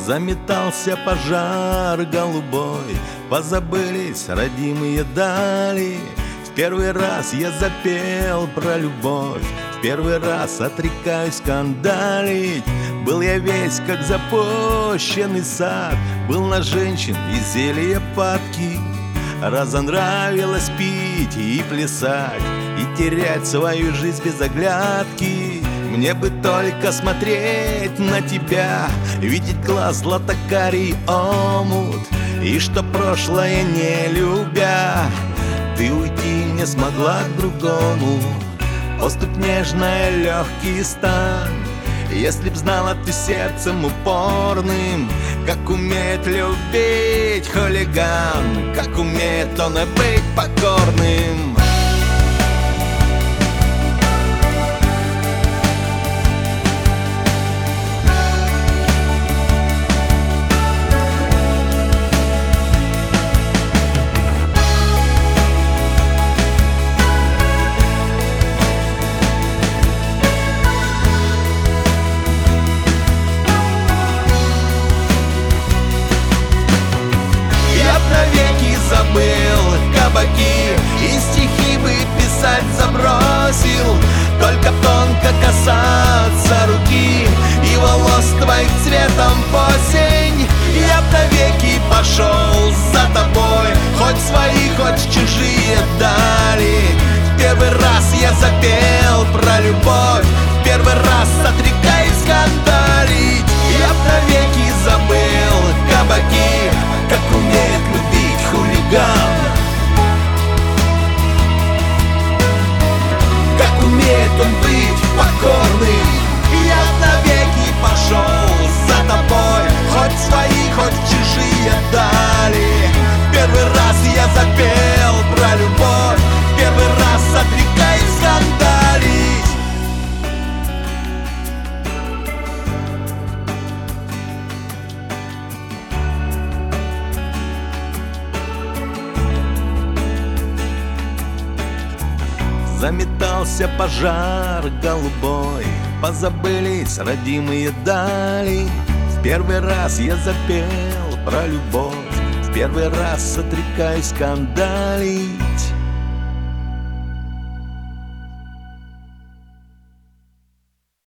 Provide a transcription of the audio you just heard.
Заметался пожар голубой, позабылись родимые дали. В первый раз я запел про любовь, в первый раз отрекаюсь скандалить. Был я весь как запущенный сад, был на женщин и зелье падки. Разонравилось пить и плясать, и терять свою жизнь без оглядки. Мне бы только смотреть на тебя, видеть глаз златокарий омут, и что прошлое не любя, ты уйти не смогла к другому. Поступь нежная, легкий стан. Если б знала ты сердцем упорным, как умеет любить хулиган, как умеет он и быть покорным. Забыл кабаки и стихи бы писать забросил, только тонко касаться руки и волос твоих цветом осень. Я б навеки пошел за тобой, хоть свои, хоть чужие дали. В первый раз я запел про любовь, в первый раз отрекаюсь скандалить. Я б навеки забыл кабаки, как умеет любить хулиган, как умеет он быть покорным. Я навеки пошел за тобой, хоть свои, хоть чужие дали. Первый раз я запел про любовь, первый раз отрекаюсь скандалить. Заметался пожар голубой, позабылись родимые дали. В первый раз я запел про любовь, в первый раз отрекаюсь скандалить.